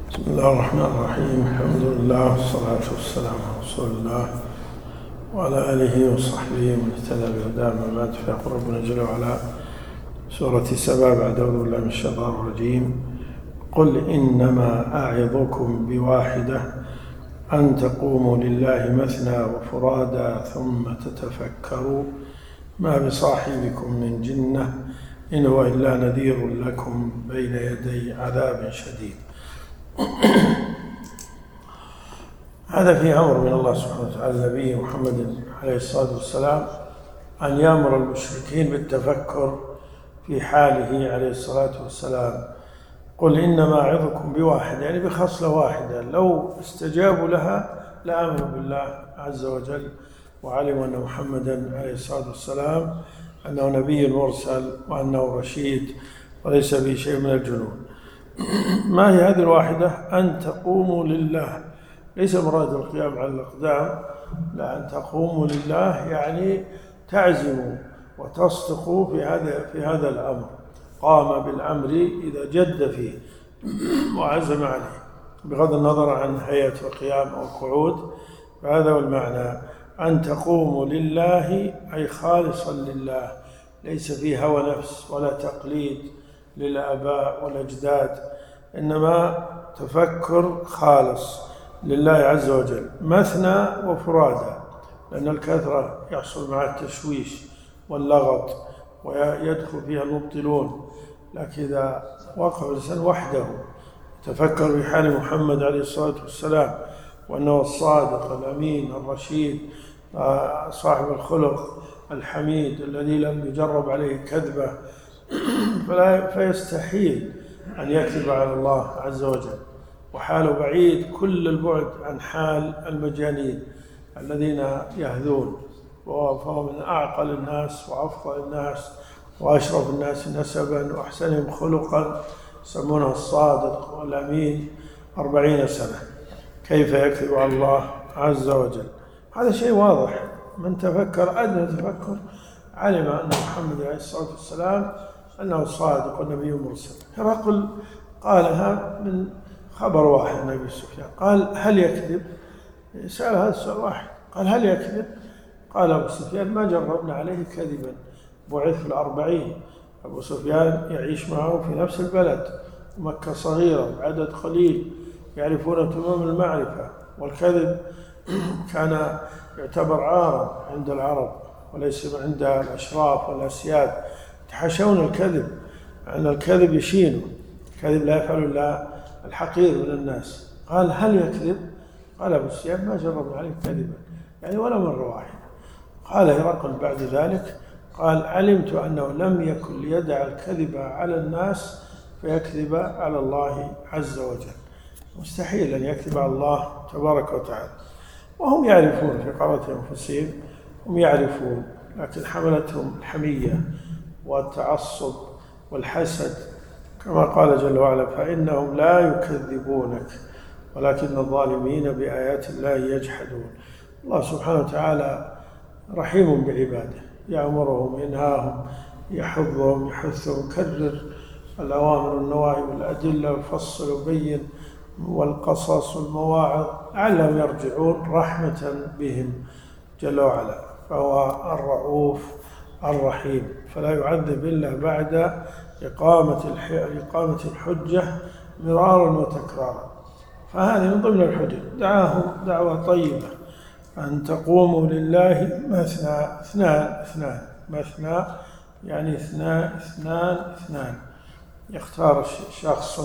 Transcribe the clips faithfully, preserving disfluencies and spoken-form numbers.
بسم الله الرحمن الرحيم. الحمد لله والصلاة والسلام على رسول الله وعلى آله وصحبه ومن اهتدى بهداه. أما بعد، فيقول ربنا جل وعلا سورة سبع بعد أعوذ بالله من الشيطان الرجيم: قل إنما أعظكم بواحدة أن تقوموا لله مثنى وفرادا ثم تتفكروا ما بصاحبكم من جنة إن هو إلا نذير لكم بين يدي عذاب شديد. هذا في أمر من الله سبحانه وتعالى نبيه محمد عليه الصلاة والسلام أن يأمر المشركين بالتفكر في حاله عليه الصلاة والسلام. قل إنما أعظكم بواحد، يعني بخصلة واحدة، لو استجابوا لها لآمنوا بالله عز وجل وعلموا أن محمدا عليه الصلاة والسلام أنه نبي مرسل وأنه رشيد وليس به شيء من الجنون. ما هي هذه الواحدة؟ أن تقوموا لله، ليس مراد القيام على الأقدام، لا، أن تقوموا لله يعني تعزموا وتصدقوا في هذا في هذا الأمر. قام بالأمر إذا جد فيه وعزم عليه، بغض النظر عن هيئة القيام أو القعود، فهذا هو المعنى. أن تقوموا لله أي خالصا لله، ليس فيه هوى نفس ولا تقليد للآباء والأجداد، إنما تفكر خالص لله عز وجل، مثنى وفرادا، لأن الكثرة يحصل مع التشويش واللغط ويدخل فيها المبطلون. لكن إذا وقف الإنسان وحده تفكر في حال محمد عليه الصلاة والسلام وأنه الصادق الأمين الرشيد صاحب الخلق الحميد الذي لم يجرب عليه كذبة، فلا فيستحيل أن يكذب على الله عز وجل، وحاله بعيد كل البعد عن حال المجانين الذين يهذون، فهو من أعقل الناس وأفضل الناس وأشرف الناس نسبا وأحسنهم خلقا، يسمونه الصادق والأمين أربعين سنة. كيف يكذب على الله عز وجل؟ هذا شيء واضح. من تفكر أدنى تفكر علم أن محمد عليه الصلاة والسلام أنه صادق والنبي مرسل. هرقل قالها من خبر واحد من أبي سفيان، قال: هل يكذب؟ سأل هذا السؤال واحد، قال: هل يكذب؟ قال أبو سفيان: ما جربنا عليه كذبا، بعث في الأربعين. أبو سفيان يعيش معه في نفس البلد، مكة صغيرة بعدد قليل، يعرفون تمام المعرفة، والكذب كان يعتبر عارا عند العرب وليس عند الأشراف والأسياد، يتحاشون الكذب، لأن الكذب يشينه، الكذب لا يفعل إلا الحقير من الناس. قال: هل يكذب؟ قال أبو سفيان: ما جربنا عليه كذبا، يعني ولا مرة واحدة. قال هرقل بعد ذلك، قال: علمت أنه لم يكن ليدع الكذب على الناس فيكذب على الله عز وجل، مستحيل أن يكذب على الله تبارك وتعالى. وهم يعرفون في قرة أنفسهم، هم يعرفون، لكن حملتهم الحمية والتعصب والحسد، كما قال جل وعلا: فإنهم لا يكذبونك ولكن الظالمين بآيات الله يجحدون. الله سبحانه وتعالى رحيم بعباده، يأمرهم ينهاهم يحضهم يحثهم، يكرر الأوامر والنواهي والأدلة ويفصل ويبين والقصص والمواعظ لعلهم يرجعون رحمة بهم جل وعلا. فهو الرؤوف الرحيم، فلا يعذب إلا بعد إقامة إقامة الحجة مرارا وتكرارا. فهذه من ضمن الحجج. دعاهم دعوة طيبة: أن تقوموا لله مثنى اثنان اثنان، مثنى يعني اثنان اثنان اثنان، يختار شخص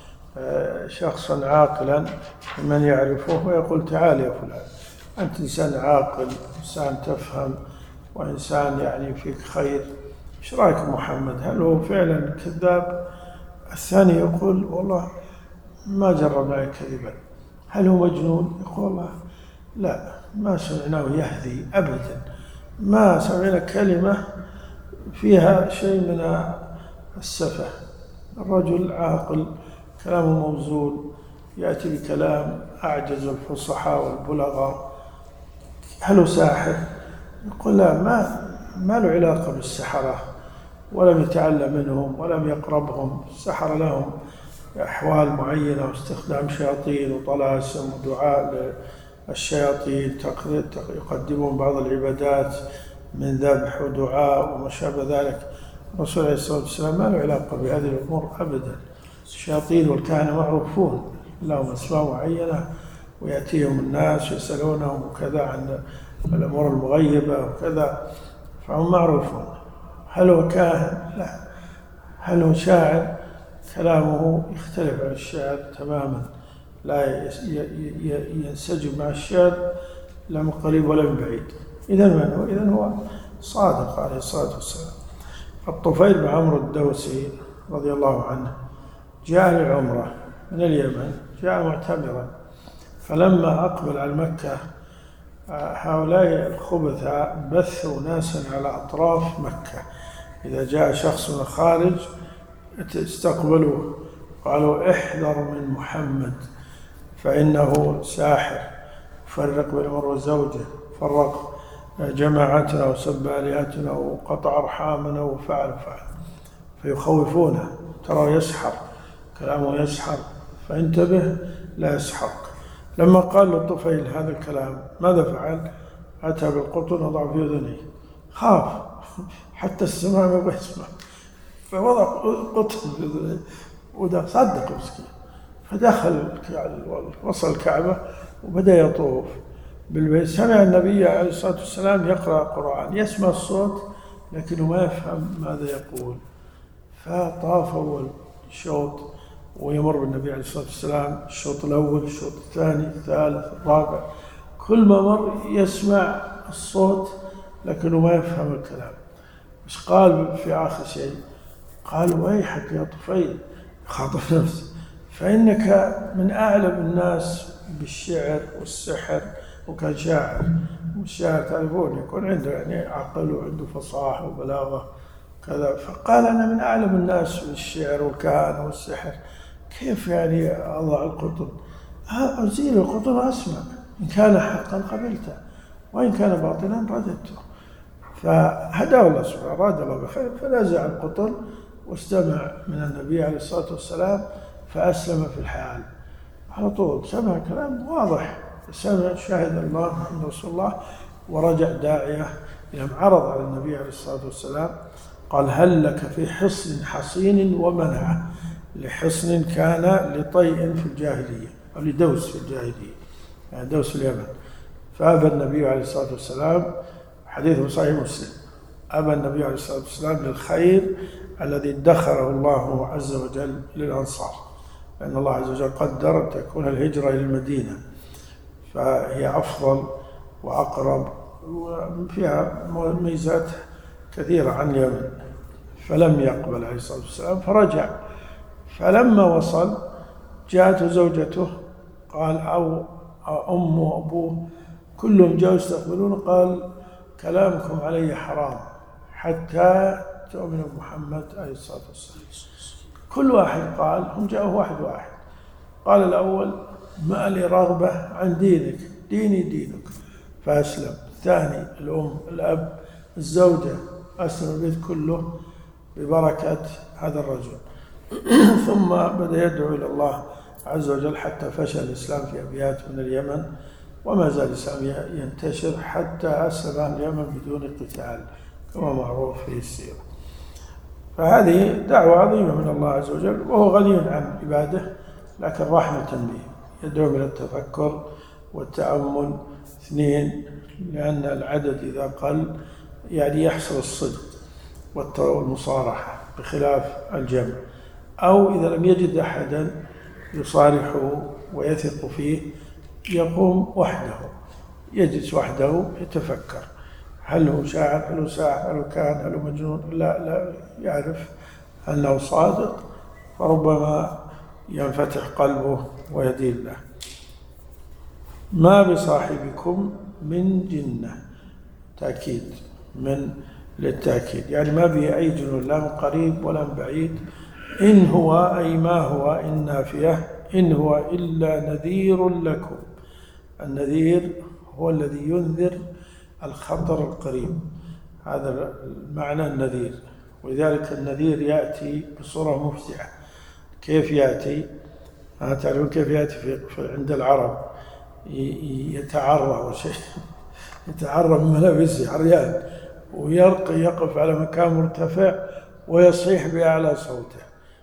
شخصا عاقلا من يعرفه ويقول: تعال يا فلان، أنت إنسان عاقل، إنسان تفهم، وإنسان يعني فيك خير، إيش رأيك محمد؟ هل هو فعلا كذاب؟ الثاني يقول: والله ما جربنا عليه كذبا. هل هو مجنون؟ يقول: والله لا، ما سمعناه يهذي أبدا، ما سمعنا كلمة فيها شيء من السفه. الرجل عاقل كلامه موزون، يأتي بكلام أعجز الفصحاء والبلغاء. هل هو ساحر؟ يقول: لا، ما ما له علاقة بالسحرة، ولم يتعلم منهم ولم يقربهم، السحرة لهم أحوال معينة واستخدام شياطين وطلاسم ودعاء للشياطين، يقدمون بعض العبادات من ذبح ودعاء وما شابه ذلك. الرسول عليه الصلاة والسلام ما له علاقة بهذه الأمور أبدا. الشياطين والكهنة معروفون لهم أسماء معينة، ويأتيهم الناس يسألونهم وكذا عن الأمور المغيبة وكذا، فهم معروفون. هل هو كاهن؟ لا. هل هو شاعر؟ كلامه يختلف عن الشعر تماما، لا ينسجم مع الشعر لا من قريب ولا من بعيد. إذن من هو؟ إذن هو صادق عليه الصلاة والسلام. الطفيل بن عمرو الدوسي رضي الله عنه جاء للعمرة من اليمن، جاء معتمرا، فلما أقبل على مكة هؤلاء الخبثاء بثوا ناسا على أطراف مكة. إذا جاء شخص من الخارج استقبلوه، قالوا احذر من محمد فإنه ساحر، فرق بين المرء وزوجه، فرق جماعتنا وسب آلهتنا وقطع أرحامنا وفعل فعل، فيخوفونه. ترى يسحر، كلامه يسحر، فانتبه لا يسحرك. لما قال للطفيل هذا الكلام ماذا فعل؟ أتى بالقطن وضع في أذنيه، خاف حتى السماء ما بيسمع، فوضع قطن في أذنيه وده صدق مسكين. فدخل وصل الكعبة وبدأ يطوف بالبيت. سمع النبي عليه الصلاة والسلام يقرأ القرآن، يسمع الصوت لكنه ما يفهم ماذا يقول. فطاف أول شوط ويمر بالنبي عليه الصلاة والسلام، الشوط الأول، الشوط الثاني، الثالث، الرابع، كل ما مر يسمع الصوت لكنه ما يفهم الكلام. مش قال في آخر شيء؟ قال ويحك يا طفيل، خاطب نفسه، فإنك من أعلم الناس بالشعر والسحر، وكان شاعر، والشاعر تعرفون يكون عنده يعني عقل وعنده فصاحة وبلاغة كذا. فقال أنا من أعلم الناس بالشعر والكهانة والسحر، كيف يعني أضع القطن؟ أزيل القطن وأسمع، إن كان حقا قبلته وإن كان باطلا رددته. فهداه الله سبحانه، أراد الله بخير، فنزع القطن واستمع من النبي عليه الصلاة والسلام، فأسلم في الحال على طول. سمع كلام واضح، سمع شاهد الله محمد رسول الله، ورجع داعية إلى عرض على النبي عليه الصلاة والسلام، قال هل لك في حصن حصين ومنعه، لحصن كان لطيء في الجاهلية أو لدوس في الجاهلية، يعني دوس في اليمن. فأبى النبي عليه الصلاة والسلام، حديث صحيح مسلم، أبى النبي عليه الصلاة والسلام للخير الذي ادخره الله عز وجل للأنصار، لأن الله عز وجل قدر تكون الهجرة إلى المدينة، فهي أفضل وأقرب وفيها ميزات كثيرة عن اليمن. فلم يقبل عليه الصلاة والسلام فرجع. فلما وصل جاءته زوجته، قال أو أمه وأبوه كلهم جاءوا يستقبلون، قال كلامكم علي حرام حتى تؤمنوا بمحمد عليه الصلاة والسلام. كل واحد قال، هم جاءوا واحد واحد، قال الأول ما لي رغبة عن دينك، ديني دينك، فأسلم. الثاني الأم، الأب، الزوجة، أسلم البيت كله ببركة هذا الرجل. ثم بدأ يدعو إلى الله عز وجل حتى فشل الإسلام في أبيات من اليمن، وما زال الإسلام ينتشر حتى أسلم أهل اليمن بدون قتال كما معروف في السيرة. فهذه دعوة عظيمة من الله عز وجل، وهو غني عن عباده، لكن رحمة به يدعو إلى التفكر والتأمل. اثنين، لأن العدد إذا قل يعني يحصل الصدق والمصارحة بخلاف الجمع، أو إذا لم يجد أحدا يصارحه ويثق فيه يقوم وحده، يجلس وحده يتفكر، هل هو شاعر، هل هو ساحر، هل هو كاهن، هل هو مجنون، لا لا يعرف أنه صادق، فربما ينفتح قلبه ويدين له. ما بصاحبكم من جنة، تأكيد من للتأكيد، يعني ما به أي جنون، لا من قريب ولا من بعيد. إن هو أي ما هو، إن نافية، إن هو إلا نذير لكم. النذير هو الذي ينذر الخطر القريب، هذا المعنى النذير، ولذلك النذير يأتي بصورة مفزعة، كيف يأتي؟ تعرفون كيف يأتي في عند العرب يتعرى أو شيء، يتعرى من ملابسه عريان ويرقي يقف على مكان مرتفع ويصيح بأعلى صوته: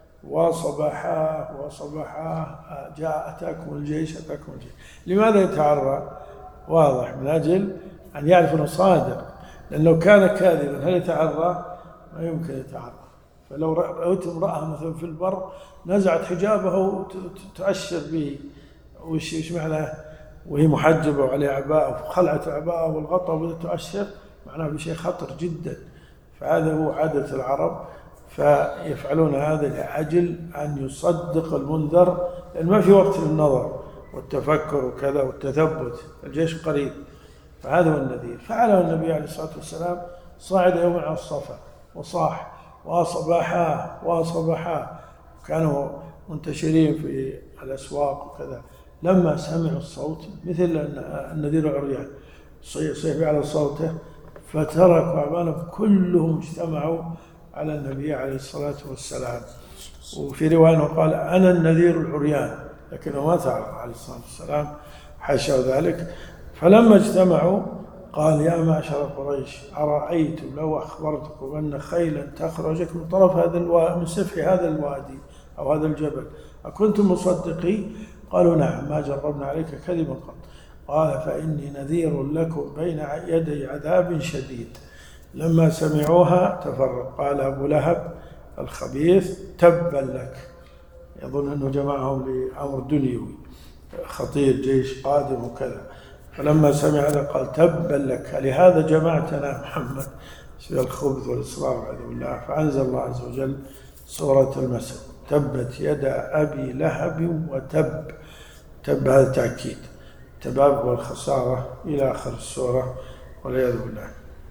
وصباحاه وصباحاه جاء أتاكم الجيش أتاكم الجيش. لماذا يتعرى؟ واضح، من أجل أن يعرف أنه صادق، لأنه كان كاذبا هل يتعرى؟ ما يمكن يتعرى. فلو رأيت امرأة مثلا في البر نزعت حجابها وتؤشر به، وش معناه؟ وهي محجبة وعليها عباءة وخلعت العباءة والغطاء وبدأت تؤشر، معناه بشيء خطر جدا. فهذا هو عادة العرب، فيفعلون هذا لأجل أن يصدق المنذر، لأن ما في وقت للنظر والتفكر وكذا والتثبت، الجيش قريب. فهذا هو النذير. فعله النبي عليه الصلاة والسلام، صعد يوما على الصفا وصاح: وصباحا وصباحا. كانوا منتشرين في الأسواق وكذا، لما سمعوا الصوت مثل النذير العريان صيح على صوته، فتركوا أعمالهم كلهم اجتمعوا على النبي عليه الصلاة والسلام. وفي رواية قال: أنا النذير العريان، لكنه ما تعرف عليه الصلاة والسلام، حاشا ذلك. فلما اجتمعوا قال: يا معشر قريش، أرأيتم لو أخبرتكم أن خيلا تخرجك من طرف هذا الوادي، من سفح هذا الوادي أو هذا الجبل، أكنتم مصدقي؟ قالوا: نعم، ما جربنا عليك كذبا قط. قال: فإني نذير لكم بين يدي عذاب شديد. لما سمعوها تفرق. قال أبو لهب الخبيث: تبا لك. يظن أنه جمعهم لأمر دنيوي خطير، جيش قادم وكذا. فلما سمع هذا قال: تبا لك، لهذا جمعتنا محمد؟ في الخبث والإصرار والعياذ بالله. فأنزل الله عز وجل سورة المسد: تبت يدا أبي لهب وتب. تب هذا تأكيد، تباب والخسارة إلى آخر السورة والعياذ بالله.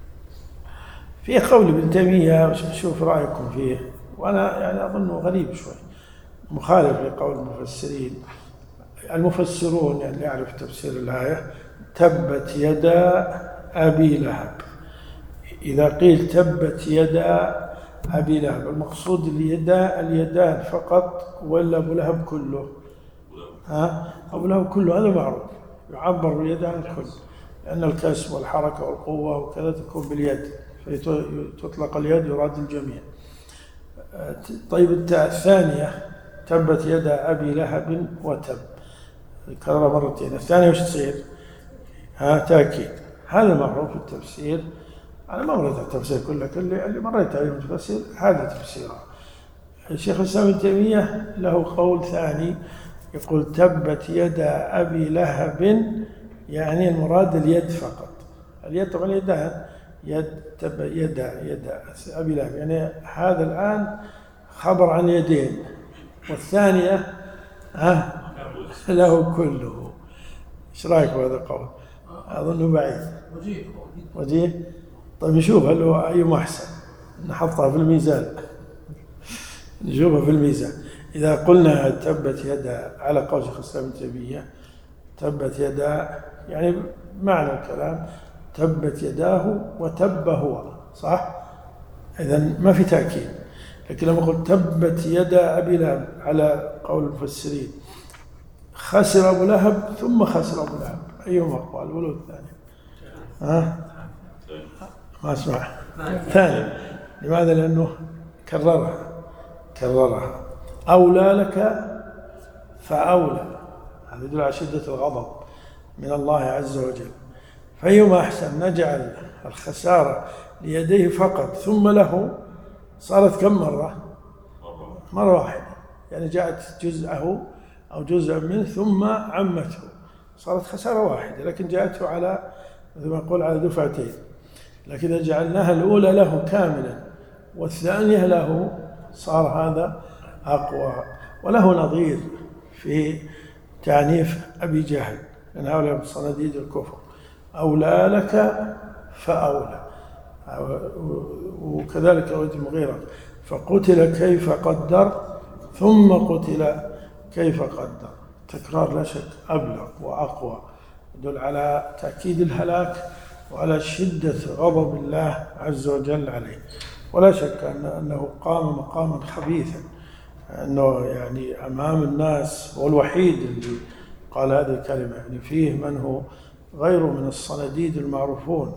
في قول ابن تيمية، شوف رأيكم فيه، وأنا يعني أظنه غريب شوي، مخالف لقول المفسرين. المفسرون يعني يعرف تفسير الآية: تبت يدا أبي لهب. إذا قيل تبت يدا أبي لهب، المقصود اليدا اليدان فقط ولا أبو لهب كله؟ ها؟ أبو لهب كله، هذا معروف، يعبر باليدان الكل، لأن الكسب والحركة والقوة وكذا تكون باليد، فتطلق اليد يراد الجميع. طيب الثانية: تبت يدا أبي لهب وتب، كرر مرتين. الثانية وش تصير؟ ها، تأكيد. هذا معروف التفسير. أنا ما مريت التفسير كله، كل اللي مريت عليه التفسير هذا تفسيره. الشيخ الإسلام ابن تيمية له قول ثاني، يقول: تبت يدا أبي لهب، يعني المراد اليد فقط. اليد طبعا يدان، يد تب يدا يدا أبي لهب، يعني هذا الآن خبر عن يدين، والثانية ها له كله. ايش رايك بهذا القول؟ اظنه بعيد. وجيه وجيه. طيب نشوف هل هو ايهما احسن، نحطها في الميزان، نشوفها في الميزان. اذا قلنا تبت يدا على قول شيخ الاسلام ابن تيمية، تبت يدا يعني معنى الكلام تبت يداه وتب هو، صح؟ اذا ما في تاكيد. لكن لما قلت تبت يدا ابي لهب على قول المفسرين، خسر أبو لهب ثم خسر أبو لهب، أيهما أقوى، الأولى والثانية؟ ها؟ ما أسمع. ثاني. لماذا؟ لأنه كررها كررها أولى لك فأولى. هذا يدل على شدة الغضب من الله عز وجل. فأيهما أحسن؟ نجعل الخسارة ليديه فقط ثم له، صارت كم مرة؟ مرة واحدة، يعني جاءت جزءه أو جزء منه ثم عمته، صارت خسارة واحدة، لكن جاءته على مثل ما نقول على دفعتين. لكن إذا جعلناها الأولى له كاملا والثانية له، صار هذا أقوى. وله نظير في تعنيف أبي جهل، لأن هؤلاء من صناديد الكفر: أولى لك فأولى. وكذلك ولد المغيرة: فقتل كيف قدر ثم قتل كيف قدر. تكرار لا شك أبلغ وأقوى، يدل على تأكيد الهلاك وعلى شدة غضب الله عز وجل عليه. ولا شك أنه قام مقاما خبيثا أنه يعني أمام الناس هو الوحيد اللي قال هذه الكلمة. يعني فيه من هو غيره من الصناديد المعروفون،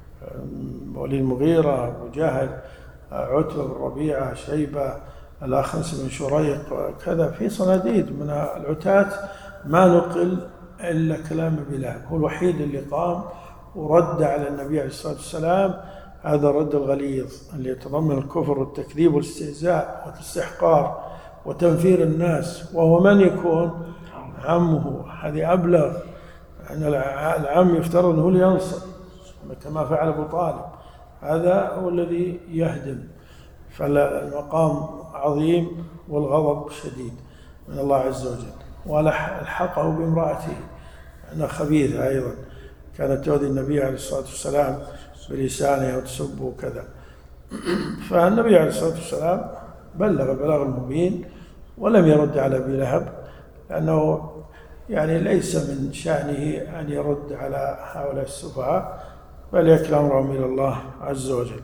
ولي المغيرة، أبو جهل، عتبة بن ربيعة، شيبة، الأخنس بن شريق، كذا في صناديد من العتاة ما نقل إلا كلام بلال. هو الوحيد اللي قام ورد على النبي عليه الصلاة والسلام هذا الرد الغليظ اللي يتضمن الكفر والتكذيب والاستهزاء والاستحقار وتنفير الناس، وهو من يكون عمه. هذه أبلغ، أن العم يفترض أنه اللي ينصر كما فعل أبو طالب، هذا هو الذي يهدم. فالمقام عظيم والغضب شديد من الله عز وجل. والحقه بامرأته أنها خبيثة أيضا، كانت تؤذي النبي عليه الصلاة والسلام بلسانها وتسبه وكذا. فالنبي عليه الصلاة والسلام بلغ البلاغ المبين ولم يرد على أبي لهب، لأنه يعني ليس من شأنه أن يرد على هؤلاء السفهاء، بل يكل أمرهم إلى الله عز وجل.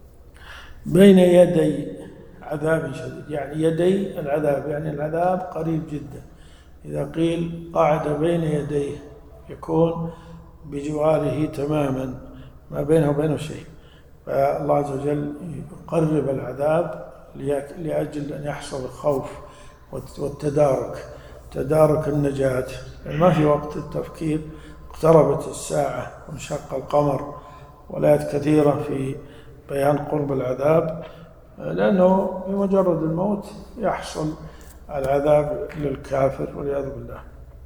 بين يدي عذاب شديد، يعني يدي العذاب يعني العذاب قريب جدا. إذا قيل قعد بين يديه يكون بجواره تماما، ما بينه وبينه شيء. فالله عز وجل يقرب العذاب لأجل أن يحصل الخوف والتدارك، تدارك النجاة. يعني ما في وقت التفكير، اقتربت الساعة وانشق القمر، والآيات كثيرة في بيان قرب العذاب، لأنه بمجرد الموت يحصل العذاب للكافر والعياذ بالله.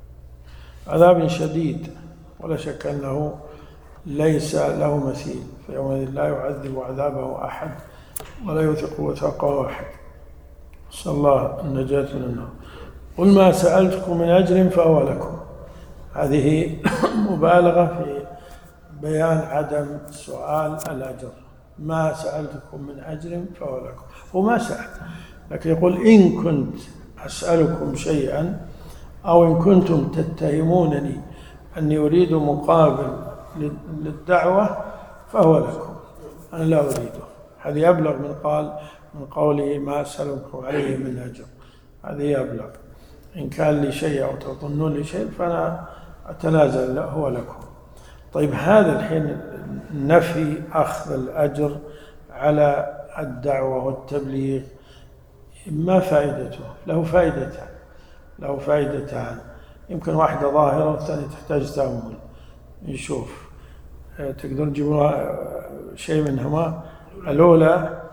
عذاب شديد ولا شك أنه ليس له مثيل، فيومئذ لا يعذب عذابه أحد ولا يوثق وثاقه أحد. نسأل الله النجاة من النار. قل ما سألتكم من أجر فهو لكم. هذه مبالغة في بيان عدم سؤال الأجر. ما سألتكم من أجر فهو لكم، هو ما سأل، لكن يقول إن كنت أسألكم شيئا أو إن كنتم تتهمونني أني أريد مقابل للدعوة فهو لكم، أنا لا أريده. هذه أبلغ من قال من قوله ما أسألكم عليه من أجر، هذه أبلغ. إن كان لي شيء أو تظنون لي شيء فأنا أتنازل، لا هو لكم. طيب هذا الحين نفي أخذ الأجر على الدعوة والتبليغ ما فائدته؟ له فائدتان له فائدتان يمكن واحدة ظاهرة والثانية تحتاج تأمل. نشوف تقدرون تجيبون شيء منهما. الأولى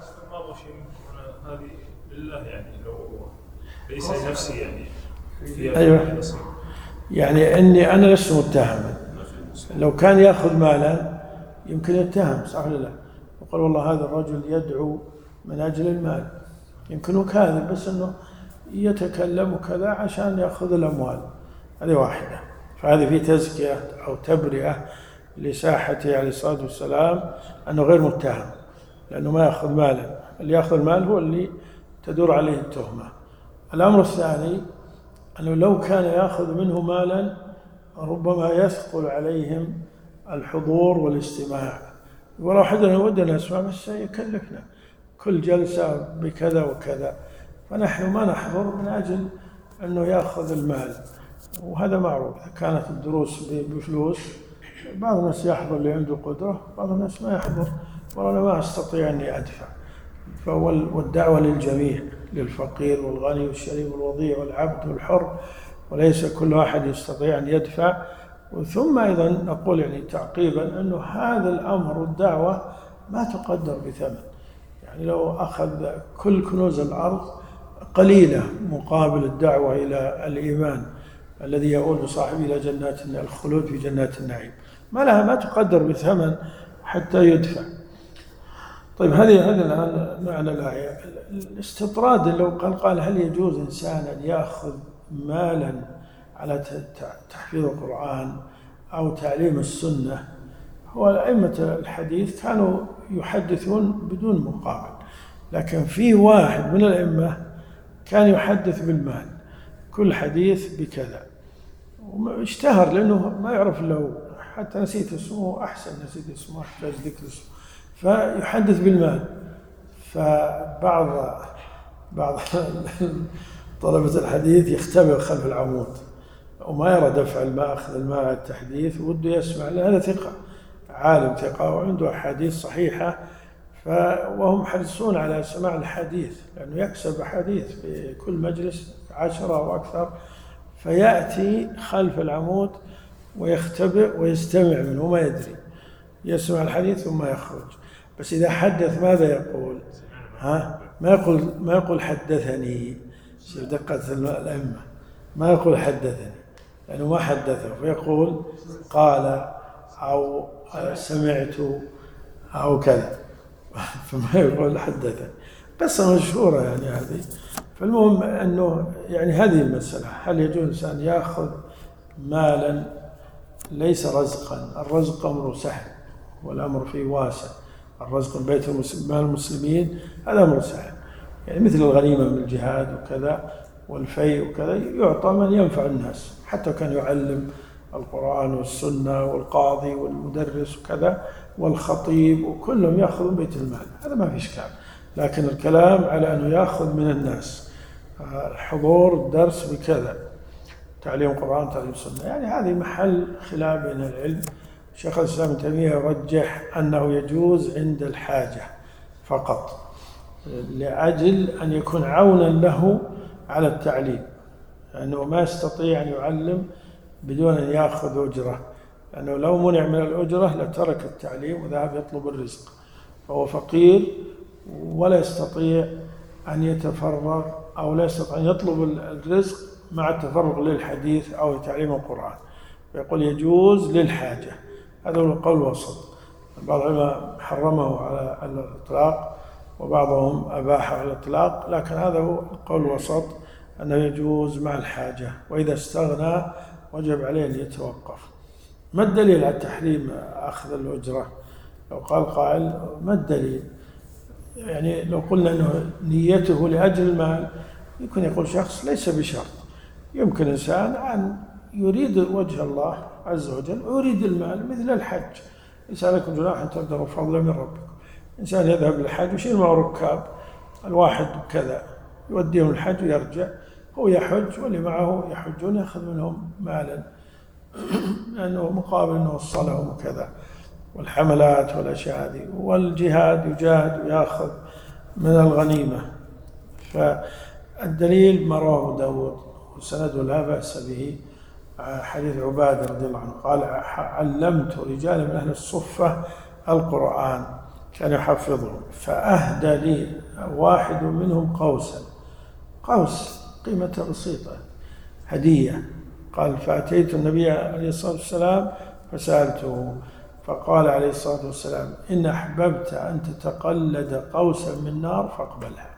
هذه لله، يعني لو ليس لنفسي يعني أيوة، يعني أني أنا لست متهما. لو كان يأخذ مالا يمكن يتهم، صح ولا لا؟ يقول والله هذا الرجل يدعو من أجل المال، يمكن هو كاذب بس أنه يتكلم كذا عشان يأخذ الأموال. هذه واحدة. فهذه في تزكية أو تبرئة لساحته عليه الصلاة والسلام أنه غير متهم، لأنه ما يأخذ مالا. اللي يأخذ المال هو اللي تدور عليه التهمة. الأمر الثاني أنه لو كان يأخذ منه مالا ربما يثقل عليهم الحضور والاستماع، ولو حدنا ودنا نسمع بس يكلفنا كل جلسة بكذا وكذا، فنحن ما نحضر من أجل أنه يأخذ المال. وهذا معروف. كانت الدروس بفلوس بعض الناس يحضر اللي عنده قدرة، بعض الناس ما يحضر وأنا ما أستطيع أني أدفع. والدعوة للجميع، للفقير والغني والشريف والوضيع والعبد والحر، وليس كل واحد يستطيع أن يدفع. ثم أيضا نقول يعني تعقيبا أنه هذا الأمر والدعوة ما تقدر بثمن. يعني لو أخذ كل كنوز الأرض قليلة مقابل الدعوة إلى الإيمان الذي يقول بصاحبه إلى جنات الخلود في جنات النعيم، ما لها ما تقدر بثمن حتى يدفع. طيب هذه هذا الآن معنى الآية. الاستطراد لو قال قال هل يجوز إنسان أن يأخذ مالا على تحفيظ القرآن أو تعليم السنة؟ هو أئمة الحديث كانوا يحدثون بدون مقابل، لكن في واحد من الأئمة كان يحدث بالمال، كل حديث بكذا، واشتهر لأنه ما يعرف له، حتى نسيت اسمه، أحسن نسيت اسمه، أحتاج ذكر اسمه، فيحدث بالمال. فبعض بعض طلبة الحديث يختبئ خلف العمود وما يرى دفع الماء أخذ الماء على التحديث وده يسمع، لأن هذا ثقة عالم ثقة وعنده أحاديث صحيحة، وهم حريصون على سماع الحديث لأنه يكسب أحاديث في كل مجلس عشرة أو أكثر، فيأتي خلف العمود ويختبئ ويستمع منه وما يدري، يسمع الحديث ثم يخرج. بس إذا حدث ماذا يقول؟ ها؟ ما يقول ما يقول حدثني، شوف دقة الأئمة، ما يقول حدثني لأنه ما حدثه، فيقول قال أو سمعت أو كذا، فما يقول حدثني. قصة مشهورة يعني هذه. فالمهم أنه يعني هذه المسألة، هل يجوز الإنسان يأخذ مالا ليس رزقا؟ الرزق أمر سهل والأمر فيه واسع، الرزق بيت مال المسلمين هذا أمر سهل، يعني مثل الغنيمة من الجهاد وكذا والفيء وكذا يعطى من ينفع الناس، حتى كان يعلم القرآن والسنة والقاضي والمدرس وكذا والخطيب وكلهم يأخذون بيت المال، هذا ما في إشكال. لكن الكلام على أنه يأخذ من الناس حضور الدرس بكذا، تعليم قرآن تعليم سنة، يعني هذه محل خلاف بين العلم. شيخ الإسلام ابن تيمية يرجح أنه يجوز عند الحاجة فقط، لأجل أن يكون عونا له على التعليم، لأنه ما يستطيع أن يعلم بدون أن يأخذ أجرة، لأنه لو منع من الأجرة لترك التعليم وذهب يطلب الرزق، فهو فقير ولا يستطيع أن يتفرغ أو لا يستطيع أن يطلب الرزق مع التفرغ للحديث أو تعليم القرآن، فيقول يجوز للحاجة. هذا هو القول الوسط. بعض العلماء حرمه على الإطلاق وبعضهم أباحه على الإطلاق، لكن هذا هو القول الوسط أنه يجوز مع الحاجة، وإذا استغنى وجب عليه أن يتوقف. ما الدليل على تحريم أخذ الأجرة؟ لو قال قائل ما الدليل؟ يعني لو قلنا أنه نيته لأجل المال، يمكن يقول شخص ليس بشرط، يمكن إنسان أن يريد وجه الله عز وجل ويريد المال مثل الحج، ليس عليكم جناح أن تبتغوا فضلا من ربكم. إنسان يذهب للحج ويشيل معه ركاب، الواحد كذا يوديهم الحج ويرجع، هو يحج واللي معه يحجون يأخذ منهم مالا لأنه مقابل أنه وصلهم وكذا، والحملات والأشياء هذه، والجهاد يجاهد ويأخذ من الغنيمة. فالدليل ما رواه داود وسنده لا بأس به، حديث عبادة رضي الله عنه قال علمت رجال من أهل الصفة القرآن كان يحفظهم، فأهدى لي واحد منهم قوسا، قوس قيمة بسيطة هدية، قال فأتيت النبي عليه الصلاة والسلام فسألته فقال عليه الصلاة والسلام إن أحببت أن تتقلد قوسا من نار فاقبلها.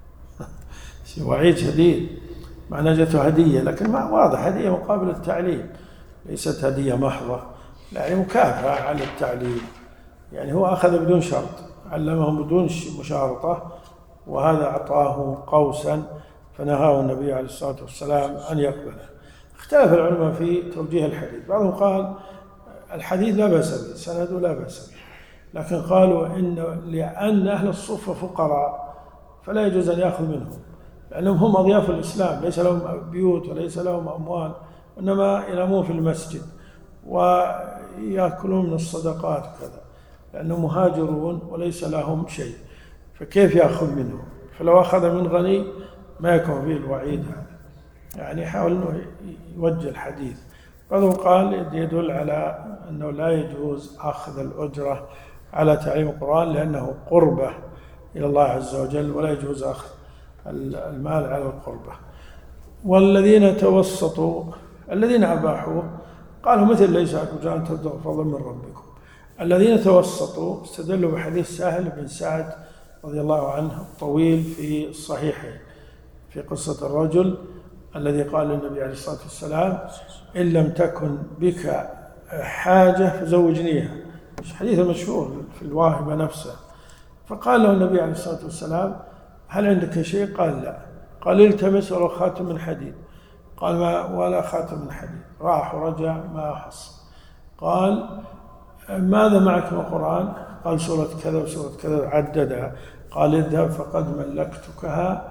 وعيد شديد، معنى جته هدية، لكن ما واضح هدية مقابل التعليم، ليست هدية محضة، يعني مكافأة على التعليم، يعني هو أخذ بدون شرط، علمهم بدون مشارطة، وهذا أعطاه قوسا فنهاه النبي عليه الصلاة والسلام أن يقبله. اختلف العلماء في توجيه الحديث، بعضهم قال الحديث لا بأس به، سنده لا بأس به، لكن قالوا إن لأن أهل الصفة فقراء فلا يجوز أن يأخذ منهم، لأنهم هم أضياف الإسلام، ليس لهم بيوت وليس لهم أموال، إنما ينامون في المسجد ويأكلون من الصدقات وكذا، لأنهم مهاجرون وليس لهم شيء، فكيف يأخذ منهم؟ فلو أخذ من غني ما يكون فيه الوعيد هذا، يعني يحاول أنه يوجه الحديث. بعضهم قال يدل على أنه لا يجوز أخذ الأجرة على تعليم القرآن لأنه قربة إلى الله عز وجل، ولا يجوز أخذ المال على القربة. والذين توسطوا الذين أباحوا قالوا مثل ليس عليكم جناح أن تبتغوا فضلا من ربكم. الذين توسطوا استدلوا بحديث سهل بن سعد رضي الله عنه الطويل في الصحيحين في قصة الرجل الذي قال للنبي عليه الصلاة والسلام إن لم تكن بك حاجة فزوجنيها، حديث مشهور في الواهبة نفسه. فقال له النبي عليه الصلاة والسلام هل عندك شيء؟ قال لا. قال التمس ولو خاتم من حديد. قال ما ولا خاتم من حديد. راح ورجع ما حصل. قال ماذا معك من القرآن؟ قال سورة كذا وسورة كذا عددها. قال اذهب فقد ملكتكها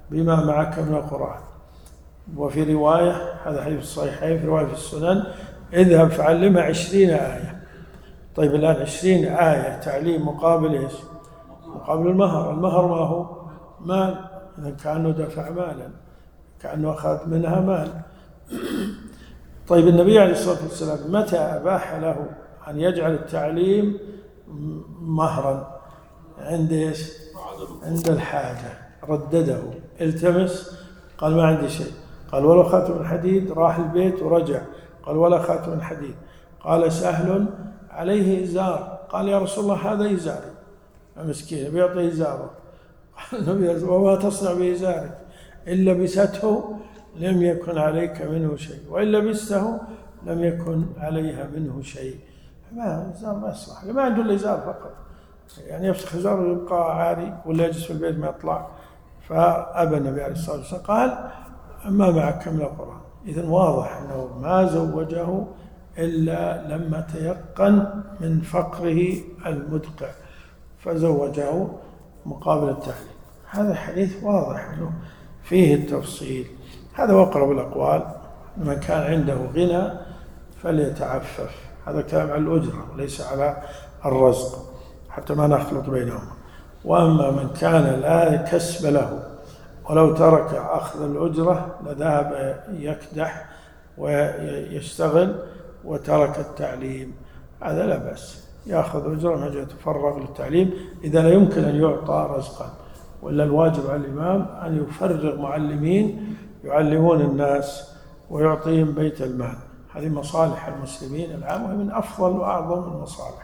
بما معك من القرآن. وفي رواية، هذا حديث الصحيحين، في رواية في السنن: اذهب فعلمها عشرين آية. طيب الآن عشرين آية تعليم مقابل إيش؟ مقابل المهر. المهر ما هو؟ مال، إذا كأنه دفع مالا، كأنه أخذ منها مال. طيب النبي عليه الصلاة والسلام متى أباح له أن يجعل التعليم مهرا؟ عند إيش؟ عند الحاجة. ردده: التمس، قال ما عندي شيء. قال ولا خاتم الحديد، راح البيت ورجع، قال ولا خاتم الحديد. قال سهل عليه إزار، قال يا رسول الله هذا إزاري. مسكين بيعطي إزاره. قال النبي: وما تصنع بإزارك؟ إن لبسته لم يكن عليك منه شيء، وإن لبسته لم يكن عليها منه شيء. ما إزار ما يصلح، ما عنده إلا إزار فقط، يعني يفسخ إزاره ويبقى عاري ولا يجلس في البيت ما يطلع. فأبى النبي عليه الصلاة والسلام، قال ما معك من القرآن. إذن واضح أنه ما زوجه إلا لما تيقن من فقره المدقع، فزوجه مقابل التعليم. هذا حديث واضح أنه فيه التفصيل. هذا وأقرب الأقوال: من كان عنده غنى فليتعفف. هذا كلام على الأجرة وليس على الرزق، حتى ما نخلط بينهما. وأما من كان لا كسب له، ولو ترك أخذ الأجرة لذهب يكدح ويشتغل وترك التعليم، هذا لا بأس، يأخذ أجرة ما يتفرغ للتعليم إذا لا يمكن أن يعطى رزقا. ولا الواجب على الإمام أن يفرغ معلمين يعلمون الناس ويعطيهم بيت المال. هذه مصالح المسلمين العامة، من أفضل وأعظم المصالح.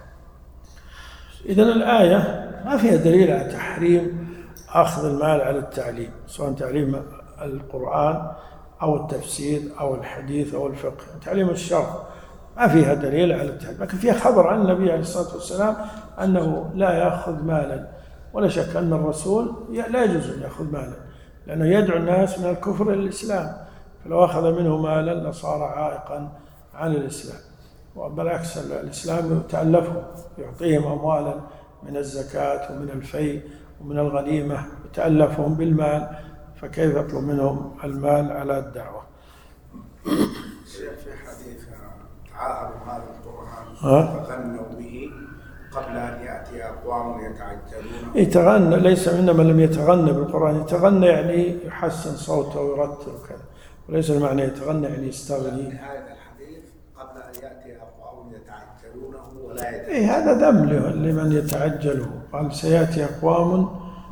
إذن الآية ما فيها دليل على تحريم أخذ المال على التعليم، سواء تعليم القرآن أو التفسير أو الحديث أو الفقه. تعليم الشرع ما فيها دليل على التعليم، لكن فيها خبر عن النبي عليه الصلاة والسلام أنه لا يأخذ مالا. ولا شك أن الرسول لا يجوز أن يأخذ مالا، لأنه يدعو الناس من الكفر إلى الإسلام، فلو أخذ منه مالا لصار عائقا عن الإسلام. وبالعكس الإسلام يتألفه، يعطيهم أموالا من الزكاة ومن الفيء ومن الغنيمة، يتألفهم بالمال، فكيف يطلب منهم المال على الدعوة؟ في حديث تعاهدوا هذا القرآن فغنوا به قبل أن يأتي أقوام يتعجلون. يتغنى ليس منا من لم يتغنى بالقرآن. يتغنى يعني يحسن صوته ويرتل وكذا، وليس المعنى يتغنى يعني يستغني. هذا الحديث قبل أن يأتي أقوام يتعجلونه ولا يتعجلون. إيه هذا ذم لمن يتعجله. قال سيأتي أقوام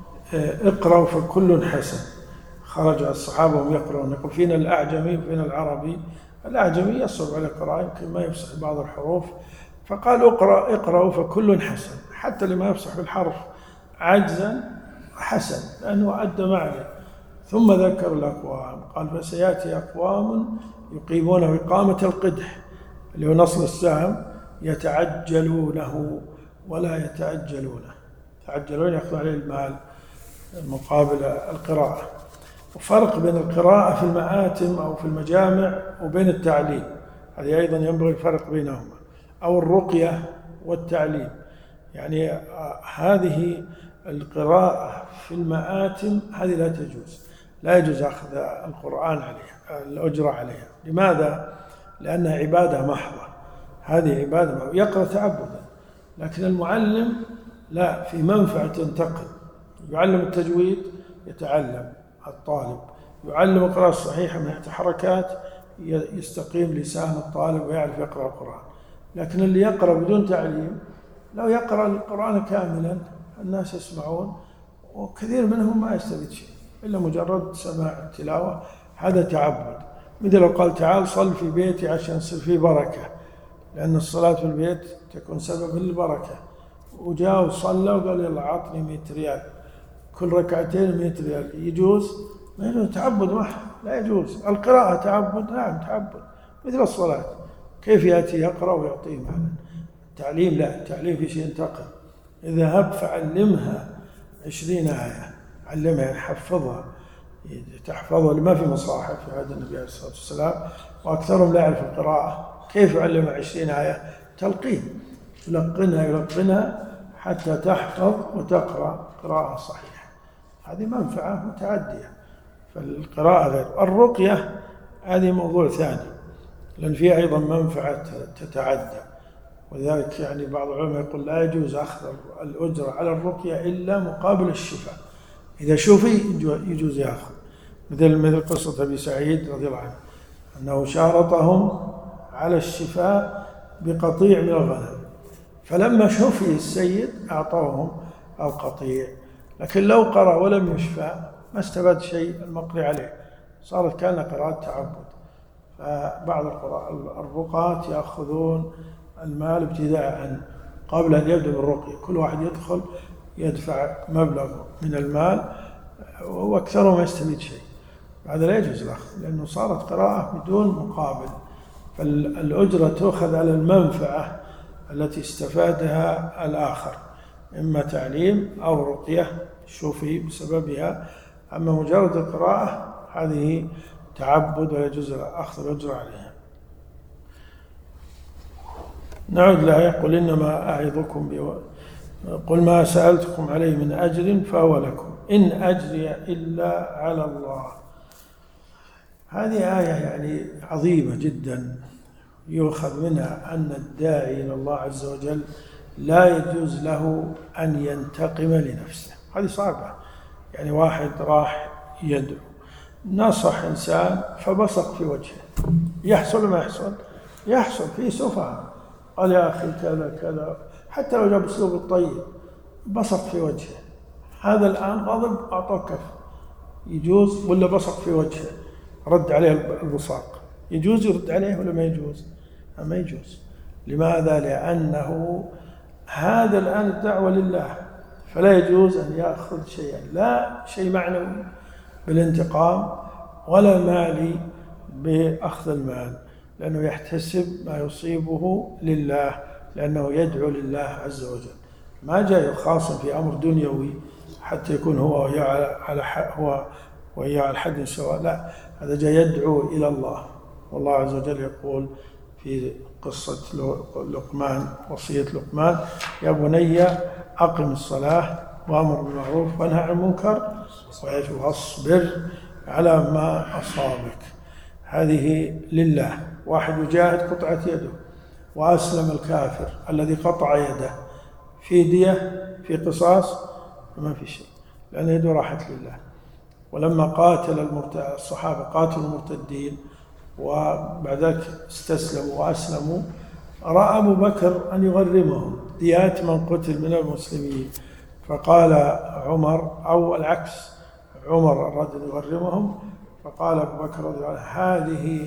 اقرأوا فكل حسن. خرج الصحابة وهم يقرؤون، يقول فينا الأعجمي وفينا العربي. الأعجمي يصعب على القراءة، يمكن ما يفصح بعض الحروف، فقال اقرأ اقرأوا فكل حسن، حتى لما يفصح بالحرف عجزا حسن لأنه أدى معنى. ثم ذكر الأقوام، قال فسيأتي أقوام يقيمونه إقامة القدح اللي هو نصل السهم، يتعجلونه ولا يتأجلونه. يتعجلون يأخذ عليه المال مقابل القراءة. وفرق بين القراءة في المآتم أو في المجامع وبين التعليم، هذه أيضا ينبغي الفرق بينهما، أو الرقية والتعليم. يعني هذه القراءة في المآتم هذه لا تجوز، لا يجوز أخذ القرآن عليها، الأجرة عليها. لماذا؟ لأنها عبادة محضة، هذه عبادة محضة يقرأ تعبدا. لكن المعلم لا، في منفعة تنتقل. يعلم التجويد يتعلم الطالب، يعلم القراءة الصحيحة من حركات يستقيم لسان الطالب ويعرف يقرأ القرآن. لكن اللي يقرأ بدون تعليم لو يقرأ القرآن كاملا الناس يسمعون وكثير منهم ما يستفيد شيء إلا مجرد سماع التلاوة، هذا تعبد. مثل لو قال تعال صل في بيتي عشان يصير فيه بركة، لأن الصلاة في البيت تكون سبب للبركة. وجاء وصلى وقال يلا عطني مئة ريال، كل ركعتين مئة ريال، يجوز؟ ما يجوز، تعبد واحد لا يجوز. القراءة تعبد، نعم تعبد مثل الصلاة. كيف يأتي يقرأ ويعطيه مالا؟ التعليم لا، التعليم في شيء ينتقل. اذهب فعلمها عشرين آية، علمها يعني حفظها، تحفظها. لما في مصاحف في عهد النبي عليه الصلاة والسلام، وأكثرهم لا يعرف القراءة. كيف يعلمها عشرين آية؟ تلقين، يلقنها يلقنها حتى تحفظ وتقرأ قراءة صحيحة. هذه منفعة متعدية. فالقراءة غير. الرقية هذه موضوع ثاني، لأن فيها أيضا منفعة تتعدى، ولذلك يعني بعض العلماء يقول لا يجوز أخذ الأجرة على الرقية إلا مقابل الشفاء. إذا شفي يجوز يأخذ، مثل مثل قصة أبي سعيد رضي الله عنه أنه شارطهم على الشفاء بقطيع من الغنم، فلما شفي السيد أعطاهم القطيع، لكن لو قرأ ولم يشفى ما استفاد شيء المقري عليه، صارت كان قراءة تعبد. فبعض الرقاة يأخذون المال ابتداء قبل أن يبدأ بالرقية، كل واحد يدخل يدفع مبلغ من المال وأكثره ما يستفيد شيء، هذا لا يجوز الأخذ لأنه صارت قراءة بدون مقابل. فالأجرة تؤخذ على المنفعة التي استفادها الآخر، إما تعليم أو رقية شوفي بسببها، أما مجرد القراءة هذه تعبد ولا يجوز أخذ الأجرة عليها. نعود لها، يقول إنما أعظكم بو... قل ما سألتكم عليه من أجر فهو لكم إن أجري إلا على الله. هذه آية يعني عظيمة جدا يؤخذ منها أن الداعي إلى الله عز وجل لا يجوز له أن ينتقم لنفسه. هذه صعبة، يعني واحد راح يدعو نصح إنسان فبصق في وجهه، يحصل ما يحصل؟ يحصل فيه سفهاء، قال يا أخي كذا كذا، حتى لو جاب أسلوب الطيب بصق في وجهه، هذا الآن غضب أعطاه كف، يجوز ولا بصق في وجهه رد عليه البصاق، يجوز يرد عليه ولا ما يجوز؟ ما يجوز. لماذا؟ لأنه هذا الآن الدعوة لله، فلا يجوز أن يأخذ شيئا، لا شيء معنوي بالانتقام ولا مالي بأخذ المال، لأنه يحتسب ما يصيبه لله، لأنه يدعو لله عز وجل، ما جاء يخاصم في أمر دنيوي حتى يكون هو على هو وهي على حد سواء، لا، هذا جاء يدعو إلى الله. والله عز وجل يقول في قصة لقمان، وصية لقمان: يا بني أقم الصلاة وأمر بالمعروف وانهى عن المنكر واصبر على ما أصابك. هذه لله. واحد يجاهد قطعت يده وأسلم الكافر الذي قطع يده، في دية في قصاص؟ ما في شيء، لأن يده راحت لله. ولما قاتل الصحابة قاتلوا المرتدين وبعد ذلك استسلموا وأسلموا، رأى أبو بكر أن يغرمهم ديات من قتل من المسلمين، فقال عمر، أو العكس، عمر أراد أن يغرمهم، فقال أبو بكر رضي الله عنه: هذه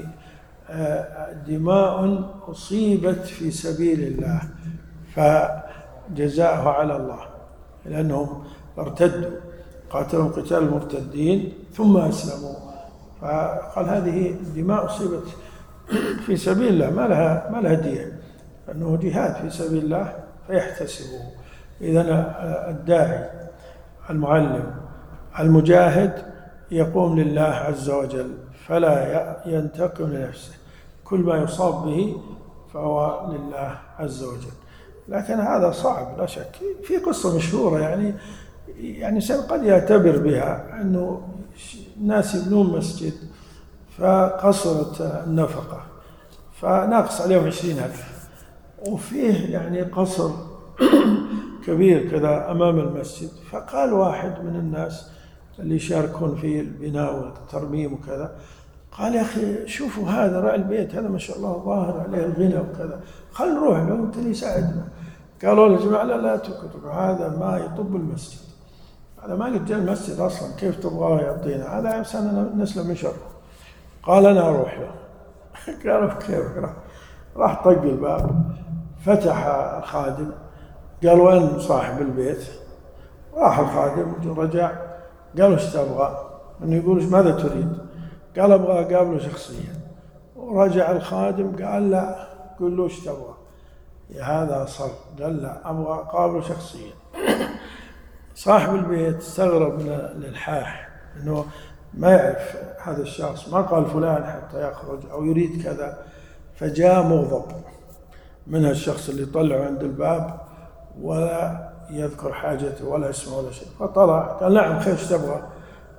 دماء أصيبت في سبيل الله فجزاؤها على الله، لأنهم ارتدوا قاتلوا قتال المرتدين ثم أسلموا، فقال هذه دماء أصيبت في سبيل الله ما لها ما لها دية، أنه جهاد في سبيل الله فيحتسبه. إذن الداعي المعلم المجاهد يقوم لله عز وجل فلا ينتقم لنفسه، كل ما يصاب به فهو لله عز وجل. لكن هذا صعب لا شك. في قصة مشهورة يعني يعني قد يعتبر بها، أنه الناس يبنون مسجد فقصرت النفقة فناقص عليهم عشرين ألف، وفيه يعني قصر كبير كذا أمام المسجد، فقال واحد من الناس اللي يشاركون في البناء والترميم وكذا، قال يا أخي شوفوا هذا رأي البيت هذا ما شاء الله ظاهر عليه الغنى وكذا، خل نروح له يمكن يساعدنا. قالوا يا جماعة لا لا تكتبوا، هذا ما يطب المسجد، هذا ما قد جاء المسجد أصلا، كيف تبغاه يعطينا؟ هذا سنة نسلم من شره. قال أنا أروح له. قالوا كيف؟ راح طق الباب، فتح الخادم، قال وين صاحب البيت؟ راح الخادم رجع، قال ايش تبغى؟ انه يقول ماذا تريد؟ قال ابغى اقابله شخصيا. ورجع الخادم قال لا، قل له ايش تبغى؟ يا هذا صر، قال لا ابغى اقابله شخصيا. صاحب البيت استغرب من الالحاح، انه ما يعرف هذا الشخص، ما قال فلان حتى يخرج او يريد كذا، فجاء مغضب من الشخص اللي طلعه عند الباب ولا يذكر حاجته ولا اسمه ولا شيء، فطلع قال نعم خير ايش تبغى؟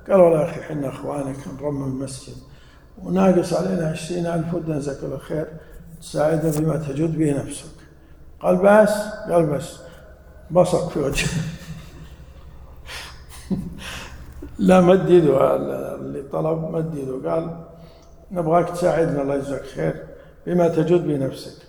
قال والله يا أخي حنا أخوانك نرمم المسجد وناقص علينا عشرين ألف ودنا جزاك الله خير تساعدنا بما تجود به نفسك. قال بس قال بس بصق في وجهه. لا مد يده اللي طلب مد يده قال نبغاك تساعدنا الله يجزاك خير بما تجود به نفسك.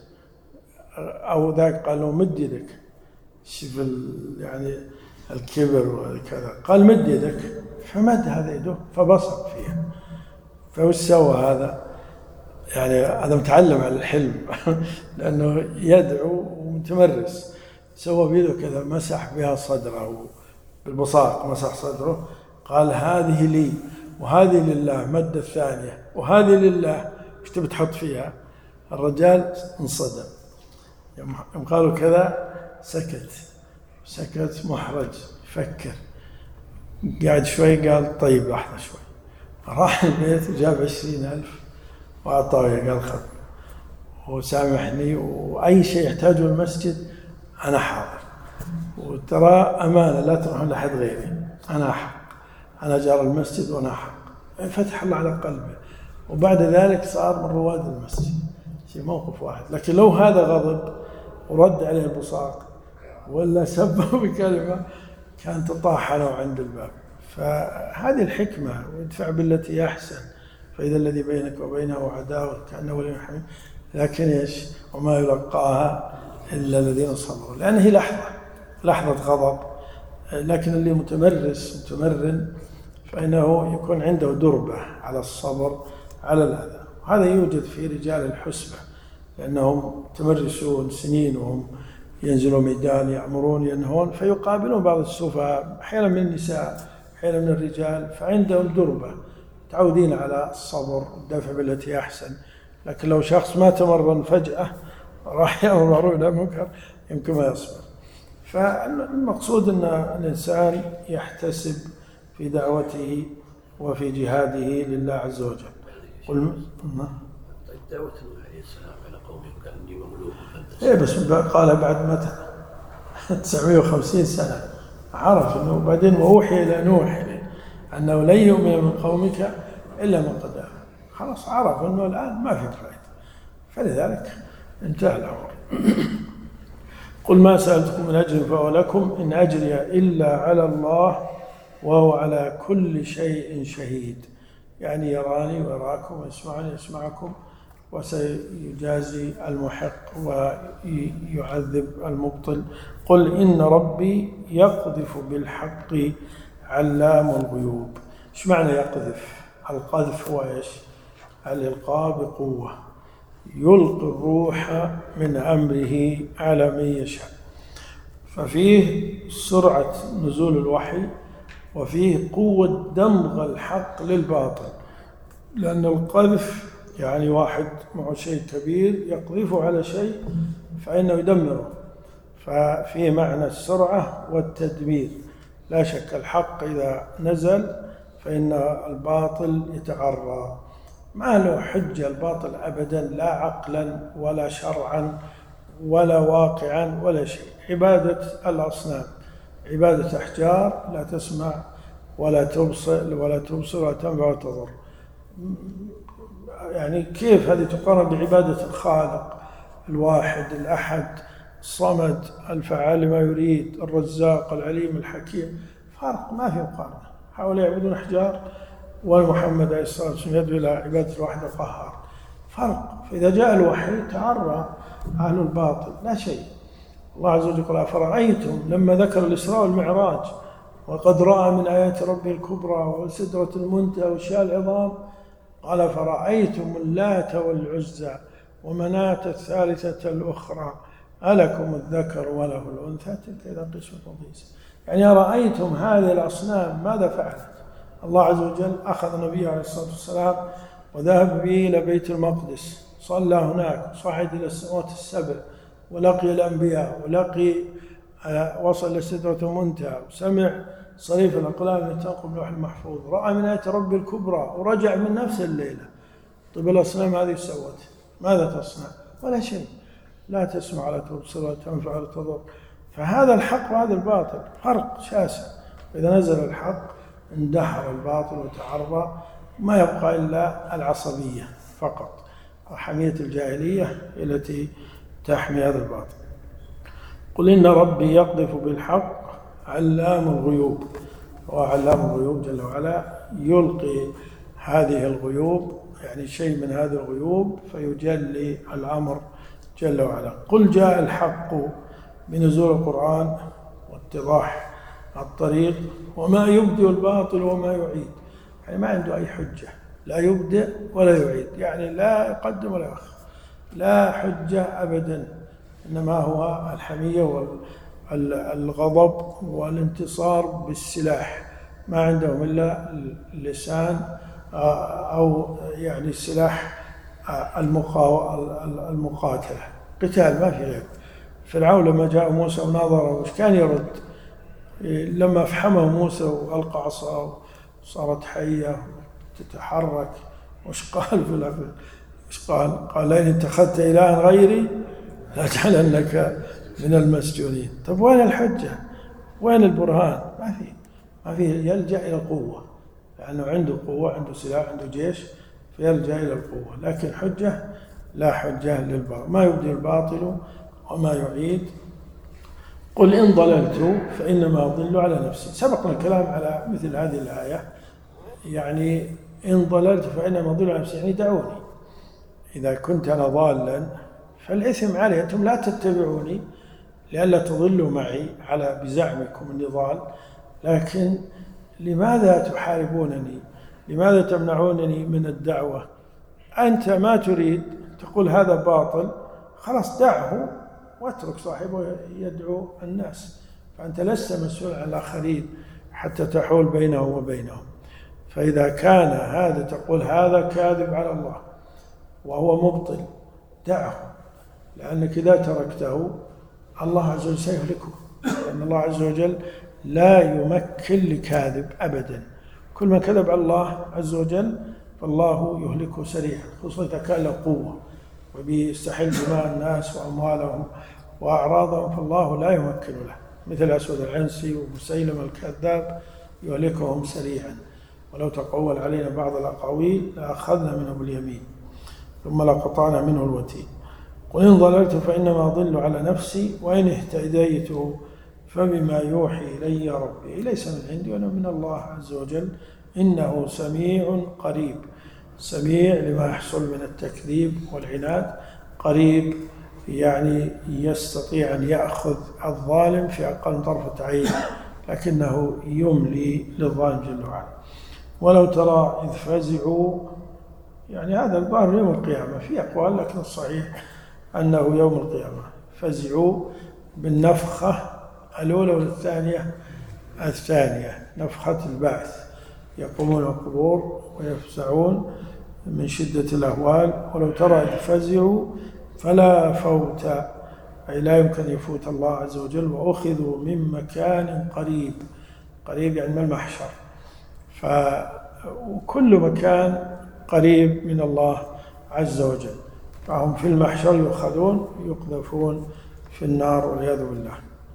أو ذاك قال له مد يدك. شوف يعني الكبر وكذا. قال مد يدك فمد هذا يده فبصق فيها. فوش سوى هذا؟ يعني هذا متعلم على الحلم لأنه يدعو ومتمرس. سوى بيده كذا مسح بها صدره بالبصاق مسح صدره. قال هذه لي وهذه لله مد الثانية وهذه لله ايش تبي تحط فيها؟ الرجال انصدم. يوم قالوا كذا سكت سكت محرج فكر قاعد شوي. قال طيب لحظة شوي. راح البيت وجاب عشرين ألف وأعطاه قال خذ وسامحني وأي شيء يحتاجه المسجد أنا حاضر وترى أمانة لا تروحون لأحد غيري أنا حق أنا جار المسجد وأنا حق. فتح الله على قلبه وبعد ذلك صار من رواد المسجد. شيء موقف واحد. لكن لو هذا غضب ورد عليه البصاق ولا سبه بكلمة كان تطاحنوا عند الباب. فهذه الحكمة وادفع بالتي أحسن فإذا الذي بينك وبينه عداوة كأنه ولي حميم. لكن إيش وما يلقاها إلا الذين صبروا لأن هي لحظة لحظة غضب. لكن اللي متمرس متمرن فإنه يكون عنده دربة على الصبر على الأذى. هذا يوجد في رجال الحسبة لأنهم تمرسون سنين وهم ينزلوا ميدان يأمرون ينهون فيقابلون بعض السفهاء أحيانا من النساء أحيانا من الرجال فعندهم دربة تعودين على الصبر والدفع بالتي أحسن. لكن لو شخص ما تمرن فجأة راح يأمر بالمعروف والنهي عن المنكر يمكن ما يصبر. فالمقصود أن الإنسان يحتسب في دعوته وفي جهاده لله عز وجل. قل دعوة نوح عليه السلام على قومه كأني مملوك إيه بس قال بعد متى تسعمائة وخمسين سنة عرف أنه بعدين وأوحي إلى نوح أنه لن يؤمن من قومك إلا من قد آمن. خلاص عرف أنه الآن ما في فائدة فلذلك انتهى الأمر. قل ما سألتكم من أجر فهو لكم إن أجري إلا على الله وهو على كل شيء شهيد. يعني يراني ويراكم ويسمعني يسمعكم وسيجازي المحق ويعذب المبطل. قل إن ربي يقذف بالحق علام الغيوب. ايش معنى يقذف؟ القذف هو ايش؟ الإلقاء بقوة يلقي الروح من أمره على من يشاء. ففيه سرعة نزول الوحي وفيه قوة دمغ الحق للباطل. لأن القذف يعني واحد معه شيء كبير يقذفه على شيء فإنه يدمره. ففيه معنى السرعة والتدمير. لا شك الحق إذا نزل فإن الباطل يتعرى. ما له حجة الباطل أبدا لا عقلا ولا شرعا ولا واقعا ولا شيء. عبادة الأصنام عبادة أحجار لا تسمع ولا تبصر ولا تبصر ولا تنفع ولا تضر. يعني كيف هذه تقارن بعبادة الخالق الواحد الأحد الصمد الفعال لما يريد الرزاق العليم الحكيم؟ فرق ما في مقارنة. هؤلاء يعبدون أحجار ومحمد عليه الصلاة والسلام يدعو إلى عبادة الواحد القهار. فرق. فإذا جاء الوحي تعرى أهل الباطل لا شيء. الله عز وجل قال أفرأيتم لما ذكر الإسراء والمعراج وقد رأى من آيات ربه الكبرى وسدرة المنتهى وشاء العظام قال فرأيتم اللات والعزى ومناة الثالثة الأخرى ألكم الذكر وله الأنثى تلك إذا قسمة ضيزى. يعني رأيتم هذه الأصنام ماذا فعلت؟ الله عز وجل أخذ نبيه عليه الصلاة والسلام وذهب به إلى بيت المقدس صلى هناك صعد إلى السماوات السبع ولقي الأنبياء ولقي وصل لسدرة المنتهى وسمع صريف الأقلام التي تنقل اللوح المحفوظ رأى من آيات ربه الكبرى ورجع من نفس الليلة. طيب الأصنام هذه سوت ماذا تصنع؟ ولا شيء. لا تسمع ولا تبصر ولا تنفع ولا تضر. فهذا الحق وهذا الباطل فرق شاسع. إذا نزل الحق اندحر الباطل وتعرى، ما يبقى إلا العصبية فقط وحمية الجاهلية التي تحمي هذا الباطل. قل إن ربي يقذف بالحق علام الغيوب، وعلام الغيوب جل وعلا يلقي هذه الغيوب، يعني شيء من هذه الغيوب فيجلي الأمر جل وعلا. قل جاء الحق بنزول القرآن واتضاح الطريق وما يبدئ الباطل وما يعيد، يعني ما عنده أي حجة، لا يبدئ ولا يعيد، يعني لا يقدم ولا يؤخر، لا حجة أبدا، إنما هو الحمية والغضب والانتصار بالسلاح، ما عندهم إلا اللسان أو يعني السلاح المقاتلة، قتال ما في غير. فرعون لما جاء موسى وناظره وش كان يرد؟ لما فحمه موسى وألقى عصاه صارت حية تتحرك، وش قال في الأخير؟ وش قال؟ قال لئن اتخذت إلها غيري لأجعلنك من المسجونين. طب وين الحجة؟ وين البرهان؟ ما في، ما في، يلجأ إلى القوة، لأنه عنده قوة، عنده سلاح، عنده جيش، فيلجأ إلى القوة، لكن حجة لا حجة للباطل، ما يبدي الباطل وما يعيد. قل إن ضللت فإنما أضل على نفسي. سبقنا الكلام على مثل هذه الآية، يعني إن ضللت فإنما أضل على نفسي، يعني دعوني، إذا كنت أنا ضالا فالإثم علي، أنتم لا تتبعوني لئلا تضلوا معي على بزعمكم أني ضال، لكن لماذا تحاربونني؟ لماذا تمنعونني من الدعوة؟ أنت ما تريد، تقول هذا باطل، خلاص دعه واترك صاحبه يدعو الناس، فأنت لست مسؤول عن الآخرين حتى تحول بينهم وبينهم. فإذا كان هذا تقول هذا كاذب على الله وهو مبطل، دعه، لأنك إذا تركته الله عز وجل سيهلكه، لأن الله عز وجل لا يمكن لكاذب أبدا، كل من كذب على الله عز وجل فالله يهلكه سريعا، خصوصا إذا كان له قوة وبيستحل دماء الناس وأموالهم وأعراضهم، فالله لا يمكن له، مثل أسود العنسي ومسيلم الكذاب يهلكهم سريعا، ولو تقول علينا بعض الأقاويل لأخذنا منه باليمين ثم لقطعنا منه الوتين. قل إن ضللت فإنما أضل على نفسي وإن اهتديت فبما يوحي إلي ربي، ليس من عندي ولا من الله عز وجل، إنه سميع قريب. سميع لما يحصل من التكذيب والعناد، قريب يعني يستطيع أن يأخذ الظالم في أقل طرفة عين، لكنه يملي للظالم جل وعلا. ولو ترى إذ فزعوا، يعني هذا الظاهر يوم القيامة، في أقوال لكن الصحيح أنه يوم القيامة. فزعوا بالنفخة الأولى والثانية الثانية، نفخة البعث، يقومون القبور ويفزعون من شدة الأهوال. ولو ترى إذ فزعوا فلا فوت، أي لا يمكن يفوت الله عز وجل، وأخذوا من مكان قريب، قريب يعني من المحشر، فكل مكان قريب من الله عز وجل، فهم في المحشر يؤخذون يقذفون في النار والعياذ بالله.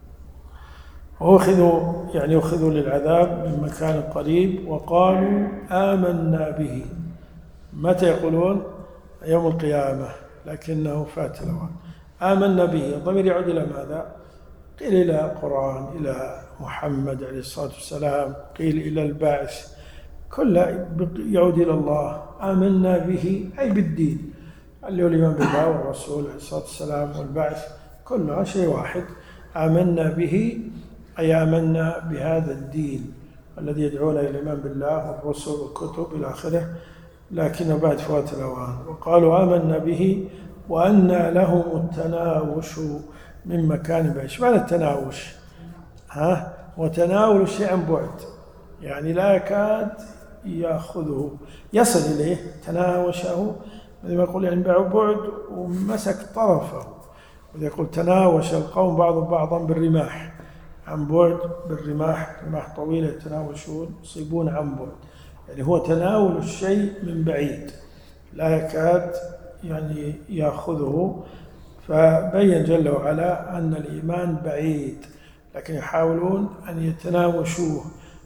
وأخذوا يعني أخذوا للعذاب من مكان قريب، وقالوا آمنا به. متى يقولون؟ يوم القيامة، لكنه فات الأوان. آمنا به، الضمير يعود إلى ماذا؟ قيل إلى القرآن، إلى محمد عليه الصلاة والسلام، قيل إلى البعث، كله يعود إلى الله. آمنا به أي بالدين، اللي هو الإيمان بالله والرسول عليه الصلاة والسلام والبعث، كلها شيء واحد. آمنا به أي آمنا بهذا الدين الذي يدعون إلى الإيمان بالله والرسل والكتب إلى آخره، لكن بعد فوات الأوان. وقالوا آمنا به وأنى لهم التناوش من مكان بعيد. ايش معنى التناوش؟ ها؟ وتناول الشيء عن بعد، يعني لا يكاد يأخذه، يصل إليه، تناوشه، مثل ما يقول يعني بعد ومسك طرفه، وإذا يقول تناوش القوم بعضهم بعضا بالرماح، عن بعد بالرماح، رماح طويلة يتناوشون يصيبون عن بعد، يعني هو تناول الشيء من بعيد لا يكاد يعني يأخذه. فبين جل وعلا أن الإيمان بعيد، لكن يحاولون أن يتناوشوه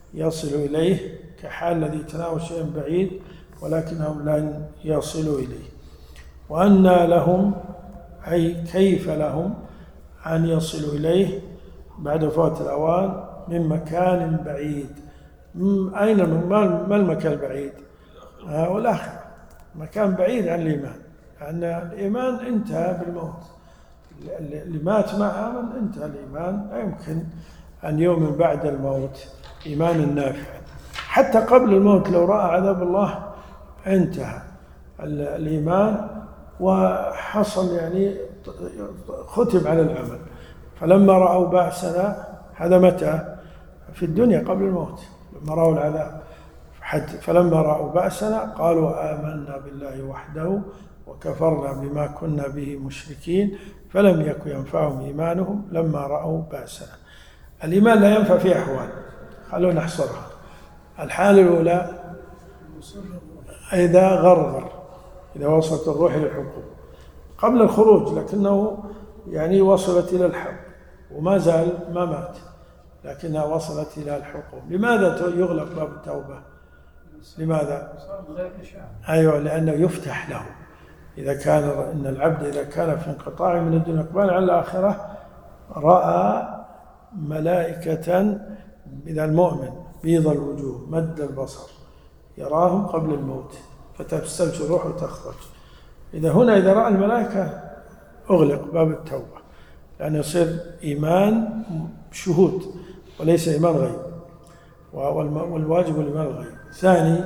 يصل إليه كحال الذي تناول شيئا بعيد ولكنهم لن يصلوا إليه. وأن لهم أي كيف لهم أن يصلوا إليه بعد فوات الأوان من مكان بعيد. أين ما المكان البعيد؟ آه والآخر مكان بعيد عن الإيمان، لأن الإيمان انتهى بالموت. اللي مات ما آمن انتهى الإيمان، لا يمكن أن يؤمن بعد الموت إيمان نافع. حتى قبل الموت لو رأى عذاب الله انتهى الإيمان وحصل يعني ختم على العمل. فلما رأوا بأسنا، هذا متى؟ في الدنيا قبل الموت لما رأوا العذاب. فلما رأوا بأسنا قالوا آمنا بالله وحده وكفرنا بما كنا به مشركين فلم يكن ينفعهم إيمانهم لما رأوا بأسنا. الإيمان لا ينفع في أحوال، خلونا نحصرها. الحالة الأولى إذا غرغر، إذا وصلت الروح إلى الحلقوم قبل الخروج، لكنه يعني وصلت إلى الحلق وما زال ما مات، لكنها وصلت إلى الحلقوم. لماذا يغلق باب التوبة؟ لماذا؟ أيوة، لأنه يفتح له. إذا كان إن العبد إذا كان في انقطاع من الدنيا إقبال على الآخرة رأى ملائكة، إذا المؤمن بيض الوجوه مد البصر يراهم قبل الموت فتستلج الروح وتخرج. إذا هنا إذا رأى الملائكة أغلق باب التوبة، لأنه يصير إيمان شهود وليس إيمان غيب، والواجب الإيمان الغيب. ثاني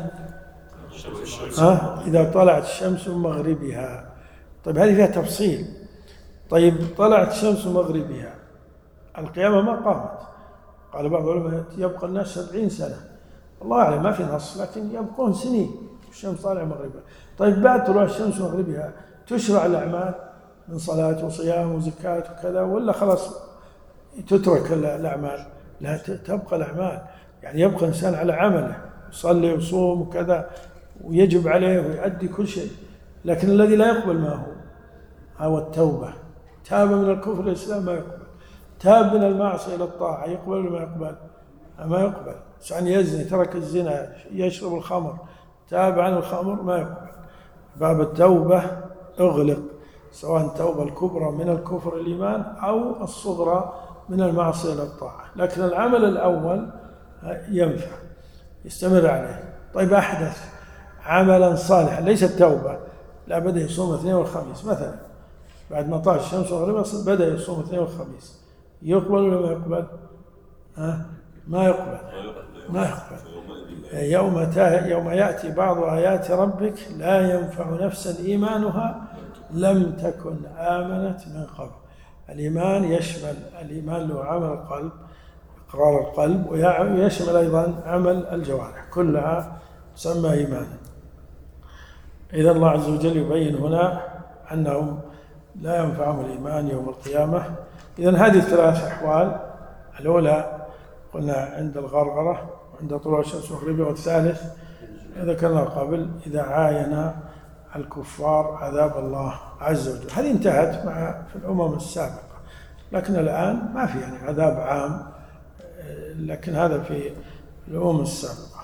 ها إذا طلعت الشمس من مغربها. طيب هذه فيها تفصيل. طيب طلعت الشمس من مغربها، القيامة ما قامت. قال بعض العلماء يبقى الناس سبعين سنة، الله أعلم ما في نص، لكن يبقون سنين الشمس طالعة مغربها. طيب بعد طلوع الشمس مغربها تشرع الأعمال من صلاة وصيام وزكاة وكذا، ولا خلاص تترك الأعمال؟ لا، تبقى الأعمال. يعني يبقى الإنسان على عمله، يصلي ويصوم وكذا ويجب عليه ويؤدي كل شيء، لكن الذي لا يقبل ما هو هو التوبة. تاب من الكفر إلى الإسلام ما يقبل، تاب من المعصية إلى الطاعة يقبل ولا ما يقبل؟ ما يقبل. سواء يزني، ترك الزنا، يشرب الخمر، تاب عن الخمر، ما يقبل. باب التوبة أغلق، سواء التوبة الكبرى من الكفر الإيمان أو الصغرى من المعصية إلى الطاعة. لكن العمل الأول ينفع يستمر عليه. طيب أحدث عملا صالحا ليس التوبة، لا، بدأ يصوم اثنين والخميس مثلا، بعد ما طلعت الشمس مغربها بدأ يصوم اثنين والخميس، يقبل ولا ما يقبل؟ ها؟ ما يقبل، ما يقبل. يوم يوم يأتي بعض آيات ربك لا ينفع نفسا إيمانها لم تكن آمنت من قبل. الإيمان يشمل الإيمان له عمل القلب، إقرار القلب، ويشمل أيضا عمل الجوارح، كلها تسمى إيمانا. إذا الله عز وجل يبين هنا أنهم لا ينفعهم الإيمان يوم القيامة. إذن هذه الثلاث أحوال، الأولى قلنا عند الغرغرة وعند طلوع الشمس مغربها، والثالث ذكرنا قبل إذا عاين الكفار عذاب الله عز وجل. هذه انتهت مع في الأمم السابقة، لكن الآن ما في يعني عذاب عام، لكن هذا في الأمم السابقة.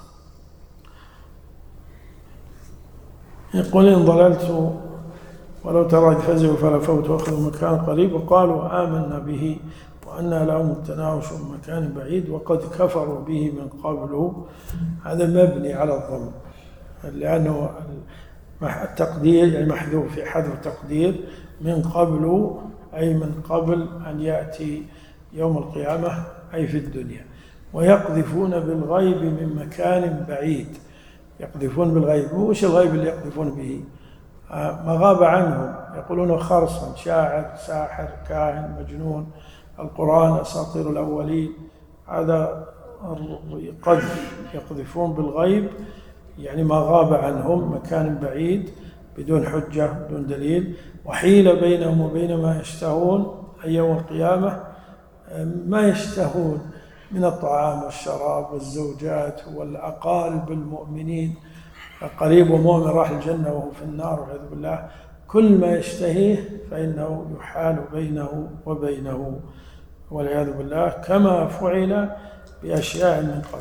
يقول إن ضللت ولو ترى إذ فزعوا فلا فوت وأخذوا مكان قريب وقالوا آمنا به وأنى لهم التناوش من مكان بعيد وقد كفروا به من قبل. هذا مبني على الضم، لأنه التقدير يعني محذوف في حذف تقدير من قبل، أي من قبل أن يأتي يوم القيامة، أي في الدنيا. ويقذفون بالغيب من مكان بعيد. يقذفون بالغيب، وش الغيب اللي يقذفون به؟ ما غاب عنهم، يقولون خرصا، شاعر، ساحر، كاهن، مجنون، القرآن، أساطير الأولين. هذا قذف، يقذفون بالغيب يعني ما غاب عنهم، مكان بعيد بدون حجة بدون دليل. وحيل بينهم وبين ما يشتهون أي يوم القيامة، ما يشتهون من الطعام والشراب والزوجات والأقارب المؤمنين. قريب ومؤمن راح الجنة وهو في النار والعياذ بالله، كل ما يشتهيه فإنه يحال بينه وبينه والعياذ بالله، كما فعل بأشياء من قبل.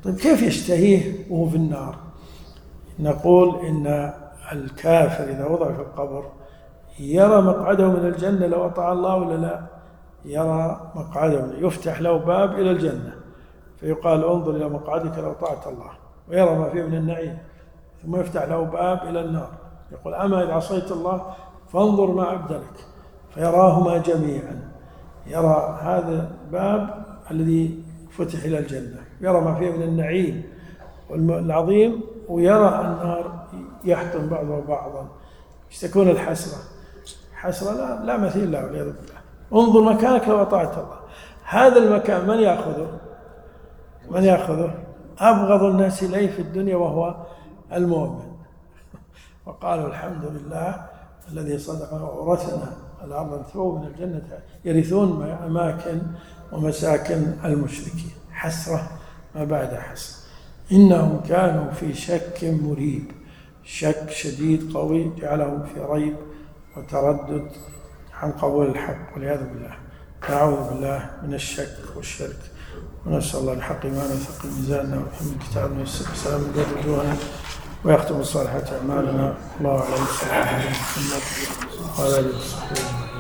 طيب كيف يشتهيه وهو في النار؟ نقول إن الكافر إذا وضع في القبر يرى مقعده من الجنة لو أطاع الله ولا لا؟ يرى مقعده، يفتح له باب إلى الجنة فيقال انظر إلى مقعدك لو طاعت الله، ويرى ما فيه من النعيم، ثم يفتح له باب إلى النار يقول أما إذا عصيت الله فانظر ما أبدلك، فيراهما جميعا، يرى هذا الباب الذي فتح إلى الجنة، يرى ما فيه من النعيم العظيم، ويرى النار يحطم بعضها بعضا. ايش تكون الحسرة؟ حسرة لا, لا مثيل له والعياذ بالله. انظر مكانك لو أطعت الله. هذا المكان من يأخذه؟ من يأخذه؟ أبغض الناس إليه في الدنيا وهو المؤمن. وقالوا الحمد لله الذي صدقنا وورثنا الأرض نتبوأ من الجنة يرثون أماكن ومساكن المشركين. حسرة ما بعد حسرة. إنهم كانوا في شك مريب، شك شديد قوي جعلهم في ريب وتردد عن قبول الحق والعياذ بالله. نعوذ بالله من الشك والشرك، ونسأل الله الحق إيمانا وثقل ميزاننا ويحمل كتابنا والسلام من وجوهنا ويختم الصالحات أعمالنا. الله أعلم. صلى الله عليه وسلم وعلى آله وصحبه.